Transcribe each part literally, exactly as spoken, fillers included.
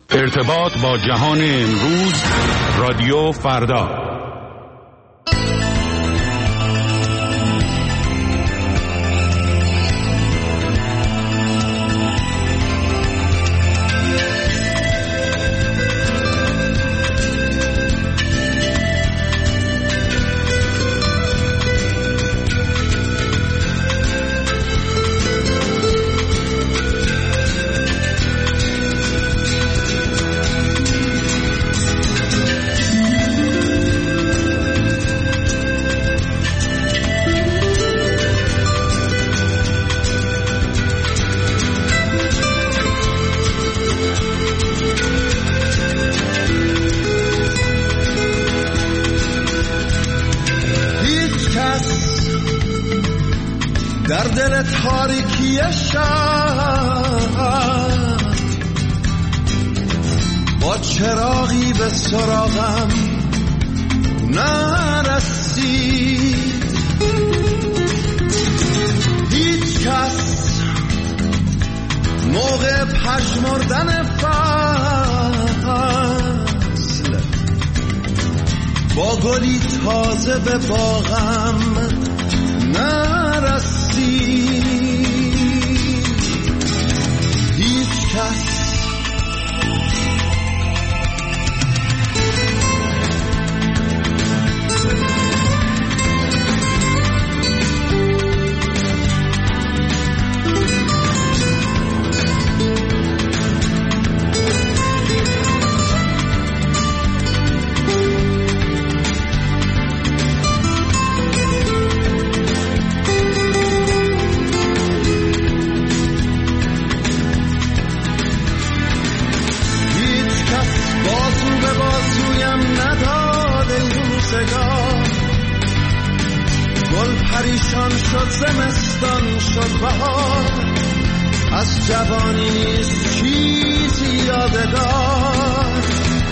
ارتباط با جهان امروز، رادیو فردا. در دل تاریکی شب با چراغی به سراغم نرسید. هیچ کس موقع پژمردن فصل با گلی تازه به باغم نرسید. هیچ کس گل پریشان شد، زمستان شد بهار، از جوانی نیست چیزی یادگار.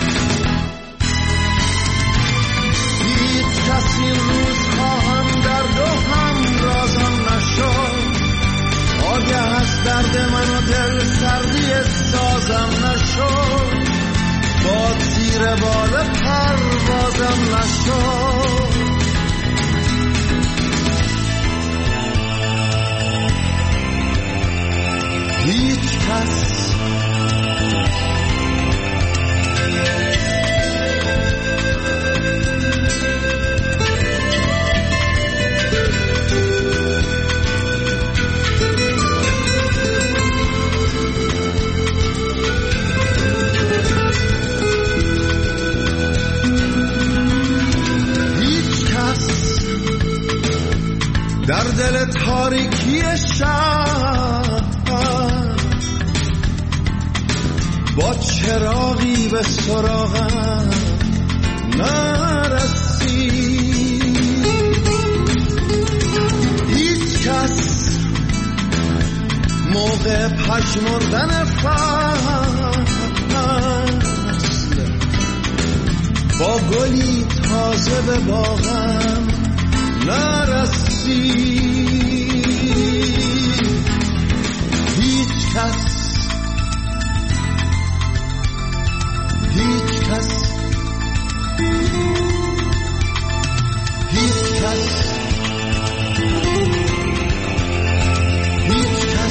هیچ کسی این روزها هم درد و هم رازم نشد، آگه از درد من و دل سردی سازم نشد، باد زیر بال پروازم نشد. هیچ کس در دل تاریکی شب با چراغی به سراغم نرسید. هیچ کس موقع پژمردن فصل با گلی تازه به باغم نرسید. هیچ کس هیچ کس هیچ کس هیچ کس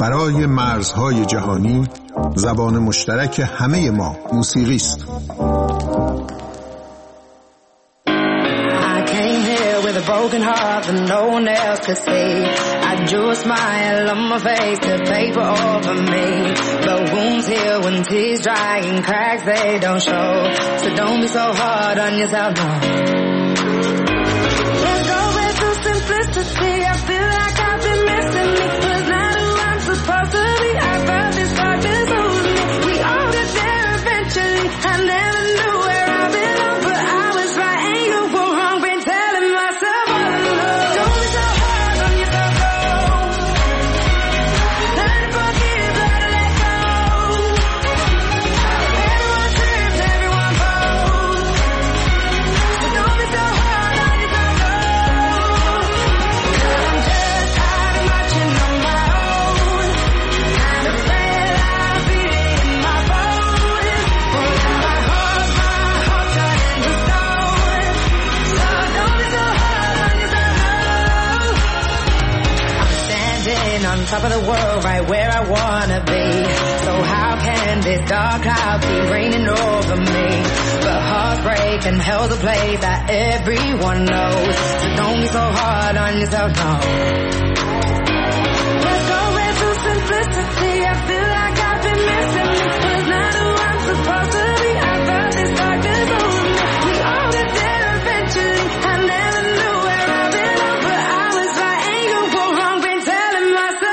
فرای مرزهای جهانی زبان مشترک همه ما موسیقی است. Broken heart that no one else could see. I drew a smile on my face to paper over me. The wounds heal when tears dry and cracks they don't show. So don't be so hard on yourself, no. Let's go back to simplicity. I feel like I've been missing me. Was not who I'm supposed to be. I felt this darkness over me. We all get there eventually. I never knew where I belonged, but I was right and you were wrong. Been telling myself. Top of the world, right where I wanna be. So how can this dark cloud keep raining over me? But heartbreak and hell's a place that everyone knows. So don't be so hard on yourself, no. Let's go back to simplicity. I feel like I've been missing me. Was not who I'm supposed to be. I felt this darkness over me. We all get there eventually. I never knew where I belonged, but I was right and you were wrong. Been telling myself.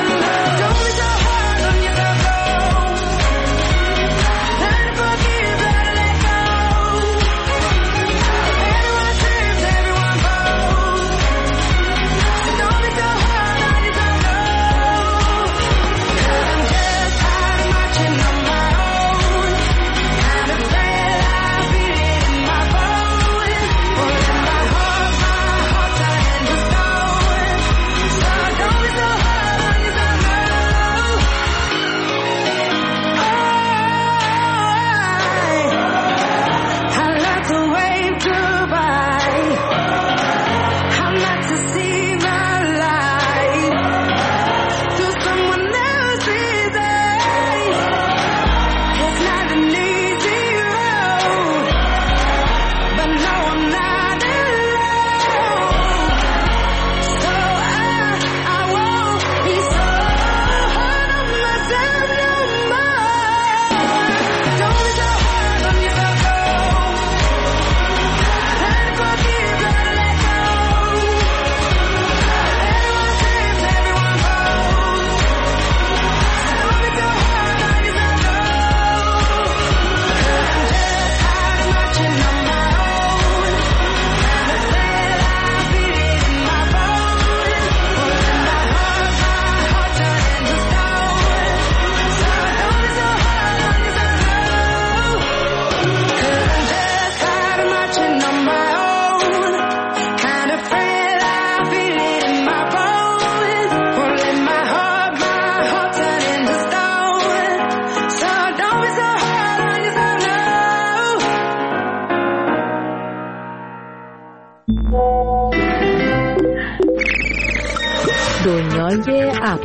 دنیای اپ.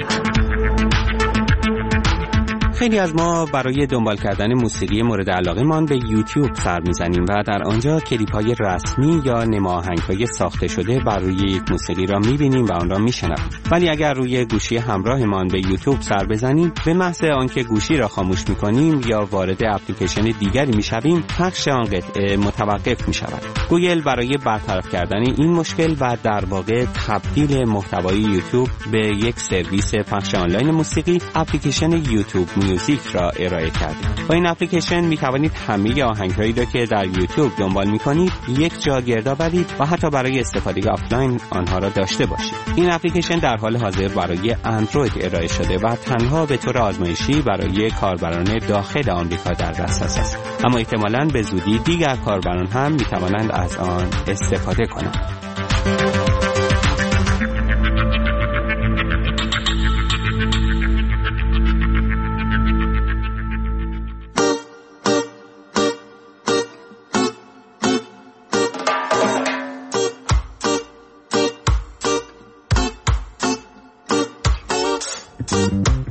خیلی از ما برای دنبال کردن موسیقی مورد علاقه مان به یوتیوب سر میزنیم و در آنجا کلیپ های رسمی یا نماهنگ های ساخته شده بر روی یک موسیقی را میبینیم و آن را میشنویم. ولی اگر روی گوشی همراه مان به یوتیوب سر بزنیم، به محض آنکه گوشی را خاموش میکنیم یا وارد اپلیکیشن دیگری میشویم، پخش آن قطعه متوقف میشود. گوگل برای برطرف کردن این مشکل و در واقع تبدیل محتوای یوتیوب به یک سرویس پخش آنلاین موسیقی، اپلیکیشن یوتیوب میوزیک را ارائه کرده. با این اپلیکیشن می توانید همه آهنگ‌هایی را که در یوتیوب دنبال می‌کنید یک جا گرد آورید و حتی برای استفاده آفلاین آنها را داشته باشید. این اپلیکیشن در حال حاضر برای اندروید ارائه شده و تنها به طور آزمایشی برای کاربران داخل آمریکا در دسترس است. اما احتمالاً به زودی دیگر کاربران هم می توانند از آن استفاده کنند. Thank you.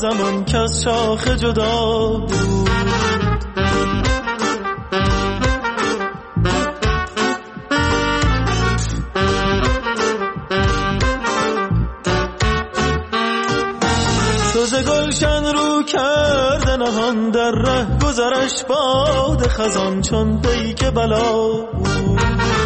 زمان که از شاخه جدا بود. سوز گلشن رو کرده نهان در ره گذرش باد خزان چون پیک بلا بود.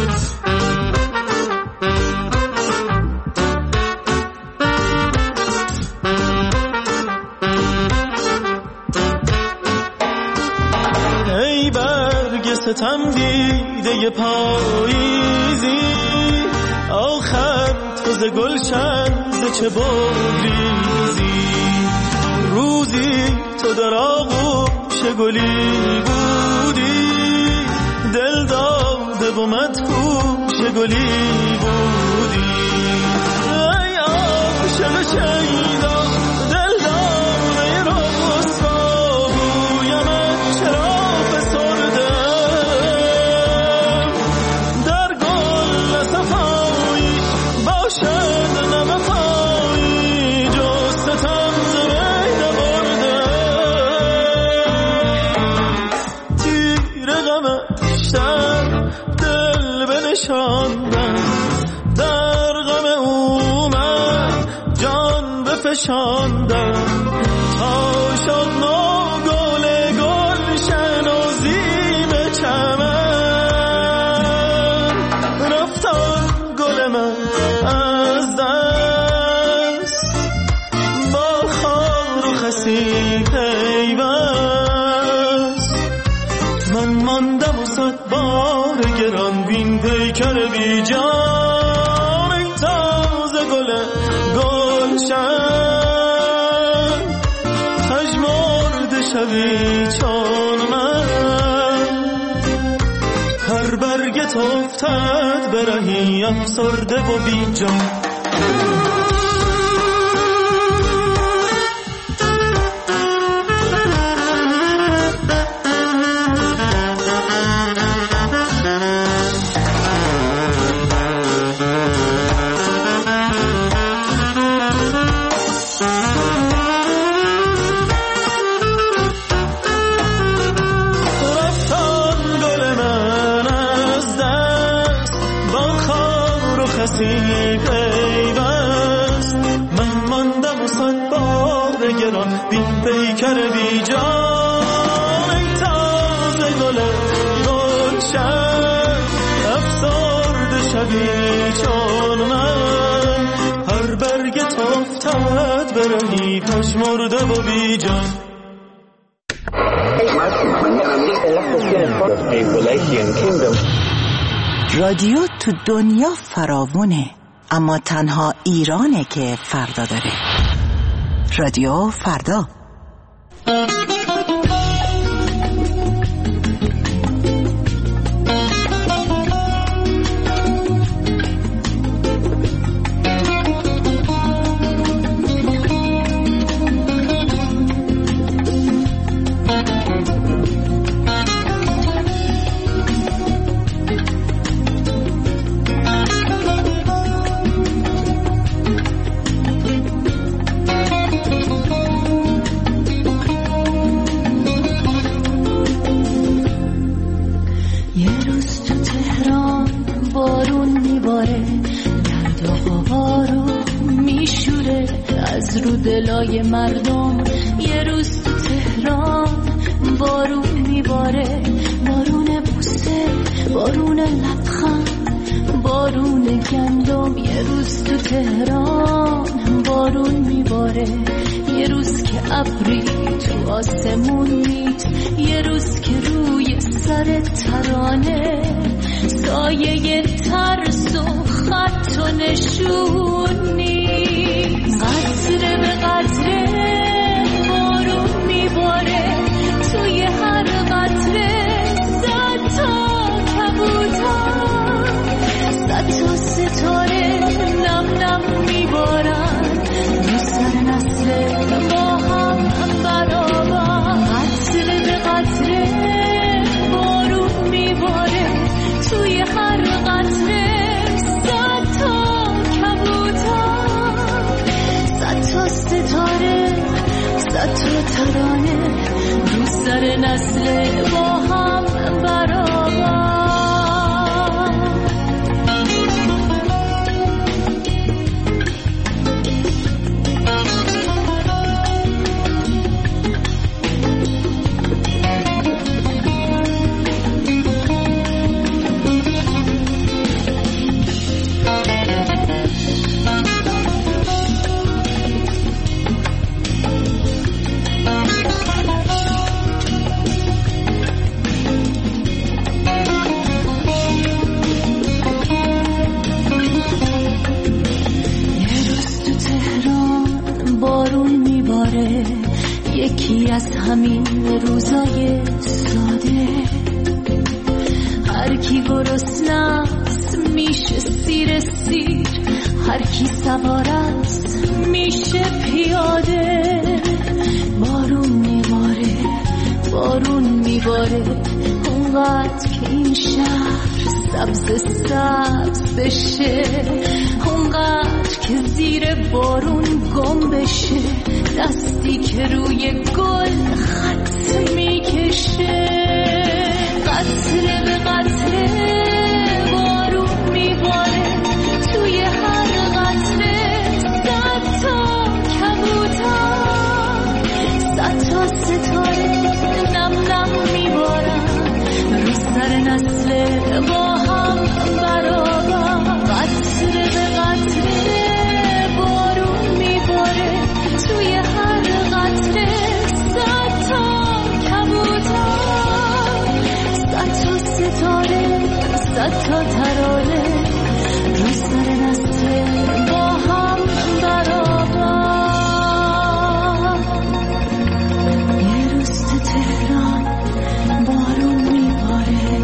ای برگ ستم دیده پاییزی آخر تو ز گلشن ز چه بگریزی. روزی تو در آغوش گلی بودی دل داده و مدهوش گلی بودی. ای عاشق شیدا دل داده رسوا گویمت چرا فسردم در گل صفایی باشد نوفایی جز ستم در غم او من جان بفشاندم تا شد نو گل گلشن و زیب چمن. رفتم گل من از دست با خار و خسی پیوست. من ماندم و صد بار گران بین پیکر بی جان. ای تازه گل گلشن پژمرده شوی چون من. هر برگت افتد به رهی افسرده و بی جان. پیوست من ماندم و صد بار گران بین پیکر بی جان. ای تازه گل گلشن افسرده شوی چون من. هر برگت افتد به رهی پژمرده و بی جان. رادیو تو دنیا فراوونه اما تنها ایرانه که فردا داره. رادیو فردا. دلای مردم یه روز تو تهران بارون میباره. بارون بوسه، بارون لبخند، بارون گندم. یه روز تو تهران بارون میباره. یه روز که ابری تو آسمون نیست. یه روز که روی سر ترانه سایه ترس و خط و نشون نیست. قطره به قطره بارون میباره. توی هر قطره صد تا کبوتر، صد تا ستاره نم نم میبارن رو سر نسل با هم برابر. قطره به قطره بارون میباره. توی هر قطره صد تا کبوتر، صد تا ستاره نسل با هم برابر. یکی از همین روزای ساده، هر کی گرسنه‌ست میشه سیر سیر، هر کی سوار است میشه پیاده. بارون میباره بارون میباره اونقدر که این شهر سبز سبز بشه، اونقدر که زیر بارون گم بشه، دستی که روی گل خط میکشه. قطره به قطره بارون میباره، توی هر قطره صد تا کبوتر، صد تا ستاره نم نم میبارن رو سر نسل با هم برابر. قطره به قطره بارون میباره، توی هر قطره صد تا کبوتر، صد تا ستاره صد تا ترانه رو سر نسل با هم برابر. یه روز تو تهران بارون میباره،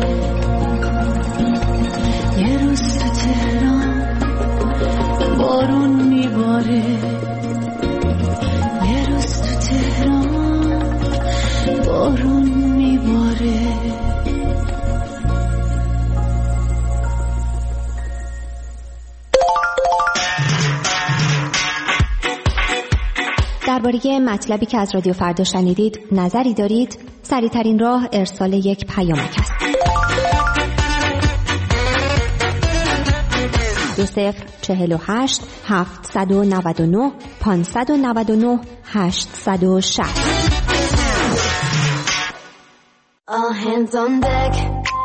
یه روز تو تهران بارون میباره، یه روز تو تهران بارون میباره. درباره مطلبی که از رادیو فردا شنیدید نظری دارید؟ سریع‌ترین راه ارسال یک پیامک است. دو صفر چهل و هشت هفتصد و نود و نه پانصد و نود و نه هشتصد و شصت. All hands on deck,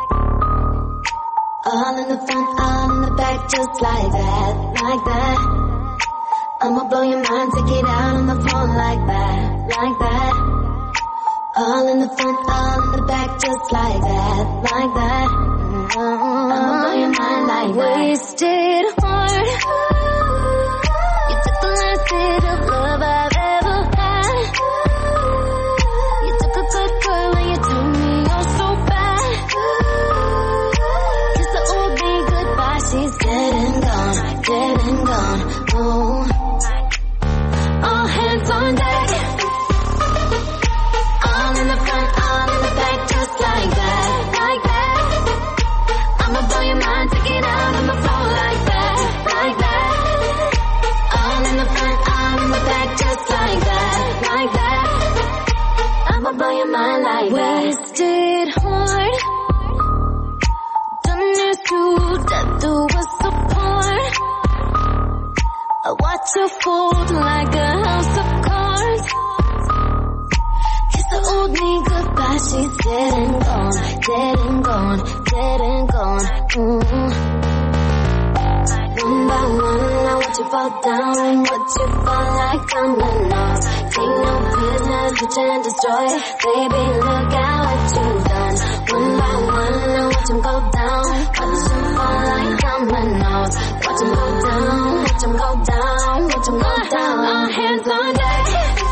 all in the front, all in the back, just like that, like that. I'ma blow your mind, take it out on the phone like that, like that. All in the front, all in the back, just like that, like that. Mm-hmm. I'ma blow your mind like that. Wasted heart, you took the last bit of love I've ever had. You took a good girl and you turned me on so bad. Kiss the old me goodbye, she's dead and gone, dead and gone. Oh. All hands on deck, all in the front, all in the back, just like that, like that. I'ma blow your mind, take it out on the floor like that, like that. All in the front, all in the back, just like that, like that. I'ma blow your mind like that. Wasted heart, done this to death do us apart. I watch you fold like a house of cards. Kiss the old me goodbye, she's dead and gone, dead and gone, dead and gone. Mm-hmm. One by one, I watch you fall down and watch you fall like dominoes. Take no business, reach and destroy. Baby, look at what you've done. One by one, I watch them go down, watch them fall like dominoes. Watch them go down, watch them go down, watch them go down. All hands on deck,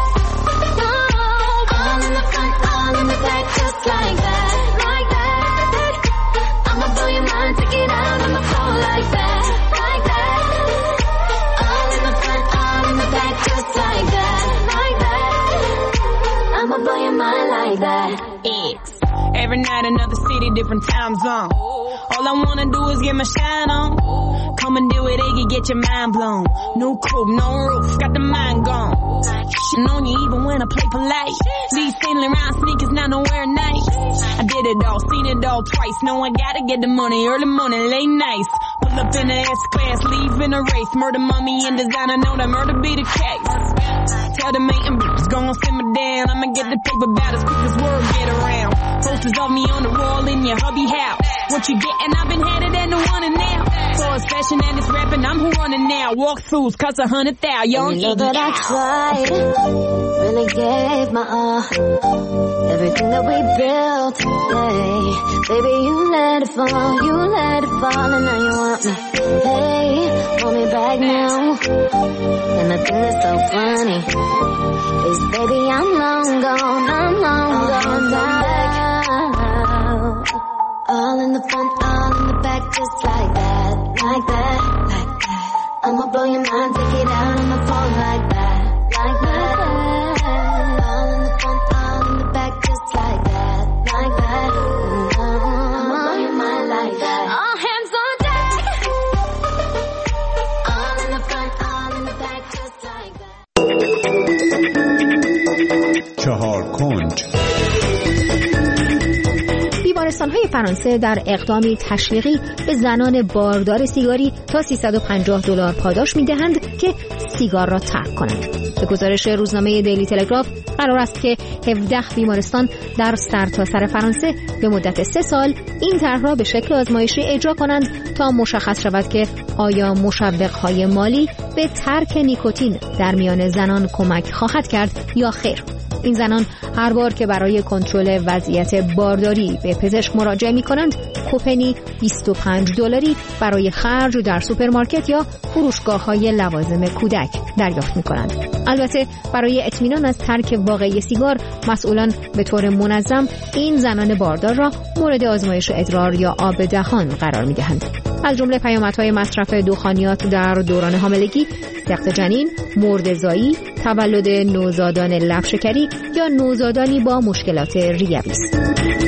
all in the front, all in the back, just like that, like that. I'ma blow your mind, take it out on the floor like that, like that. All in the front, all in the back, just like that, like that. I'ma blow your mind like that. It's every every night, another city, different time zone. All I wanna do is get my shine on. Come and do it, Iggy, get your mind blown. No coupe, no roof, got the mind gone. Shitting on you even when I play polite. Leave sailing around sneakers, not nowhere nice. I did it all, seen it all twice. No, I gotta get the money, early morning, late nights. Pull up in the S-Class, leave in a race. Murder, mummy, and designer, know that murder be the case. Tell the mating bitches, gon' simmer down. I'ma get the paper about as quick as word get around. Posters of me on the wall in your hubby house. What you gettin', I've been headed and the one and now. So it's fashion and it's rapping, I'm who running now. Walkthroughs, cost a hundred thou, young you know that I tried, really gave my all. Everything that we built, hey. Baby, you let it fall, you let it fall, and now you want me. Hey, want me back now. And the thing that's so funny is, baby, I'm long gone, I'm long gone now. All in the front, all in the back, just like that, like that, like that. I'ma blow your mind, take it out on the phone like that, like that. All in the front, all in the back, just like that, like that. I'ma blow your mind like that. All hands on deck. All in the front, all in the back, just like that. چهار کنج. بیمارستان‌های فرانسه در اقدامی تشویقی به زنان باردار سیگاری تا سیصد و پنجاه دلار پاداش می‌دهند که سیگار را ترک کنند. به گزارش روزنامه دیلی تلگراف قرار است که هفده بیمارستان در سرتاسر فرانسه به مدت سه سال این طرح را به شکل آزمایشی اجرا کنند تا مشخص شود که آیا مشوق‌های مالی به ترک نیکوتین در میان زنان کمک خواهد کرد یا خیر. این زنان هر بار که برای کنترل وضعیت بارداری به پزشک مراجعه می‌کنند، کوپنی بیست و پنج دلاری برای خرج در سوپرمارکت یا فروشگاه‌های لوازم کودک دریافت می‌کنند. البته برای اطمینان از ترک واقعی سیگار، مسئولان به طور منظم این زنان باردار را مورد آزمایش ادرار یا آب دهان قرار می‌دهند. از جمله پیامدهای مصرف دخانیات در دوران حاملگی، سقط جنین، مرده‌زایی، تولد نوزادان لبشکری یا نوزادانی با مشکلات ریوی است.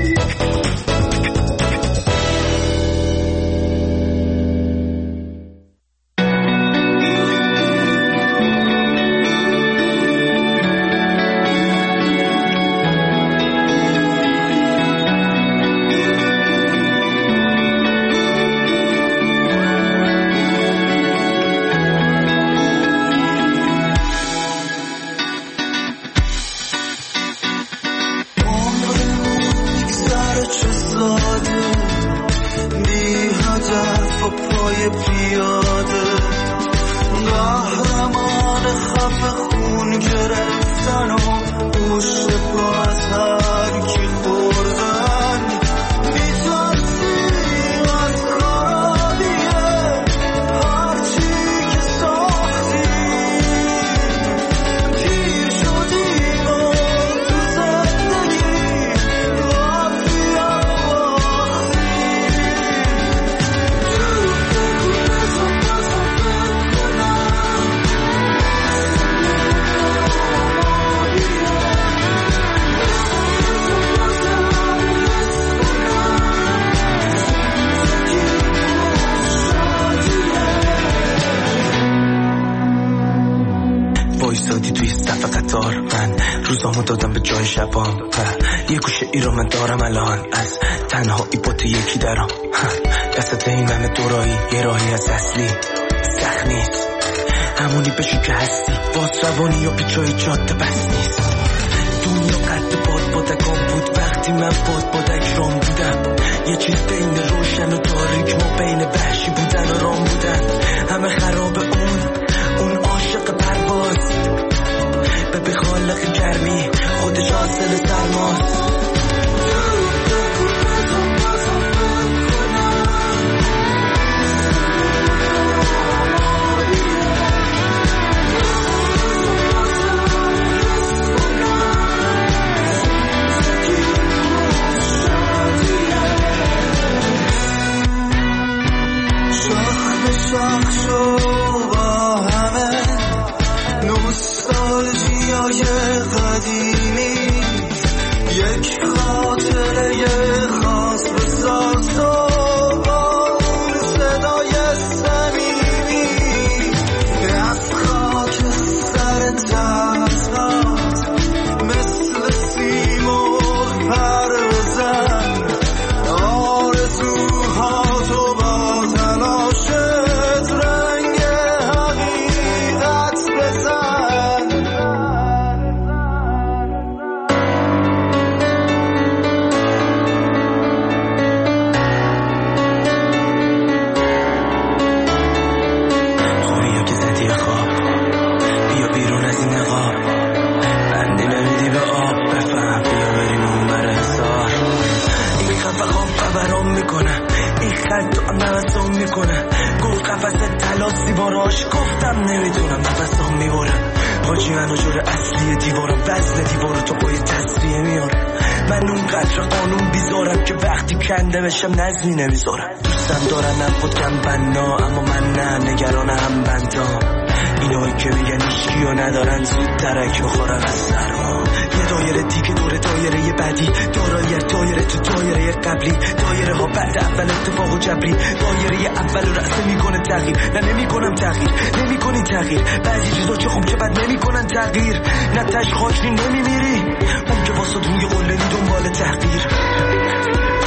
روزامو دادم به جای شبام، یه گوشه ای رو من دارم الان، از تنهایی با تو یکی درام، دست این همه دورایی، یه راهی از اصلی سخت نیست، همونی بشی که هستی، باز روانی و پیچای جاده بس نیست. دنیا قد باد بادکان بود وقتی من باد بادک رام بودم، یه چیز بین روشن و تاریک، ما بین وحشی بودن و رام بودن، همه خراب اون اون عاشق پرواز، به خالق گرمی خودش حاصل سرماست. شاخ به شاخ شو با همه نوستالژیای قدیمی، یک خاطره این خط تو نفسام میکنه گفت قفص تلاسی باراش گفتم نمیتونم نفسام میبرم حاجی منو جور اصلی دیوارم وزن دیوارو تو پای تصریه میارم من اون قدر قانون بیزارم که وقتی کنده بشم نظمی نمیذارم دوستم دارن خودم بنا اما من نه نگران هم بندام اینایی که میگن ایشکی و ندارن زود درک بخورن از سرما یه دایره دیگه دور دایره یه بعدی دارایی دایره تو دایره قبلی دایره ها بعد اول اتفاق و جبری دایره اول رأسه میکنه تغییر نه نمیکنم تغییر نمیکنی تغییر بعضی چیزا چه خوب چه بد نمیکنن تغییر نه تش خاک نی نمیمیری اون که واسه روی قله نی دنبال تحقیر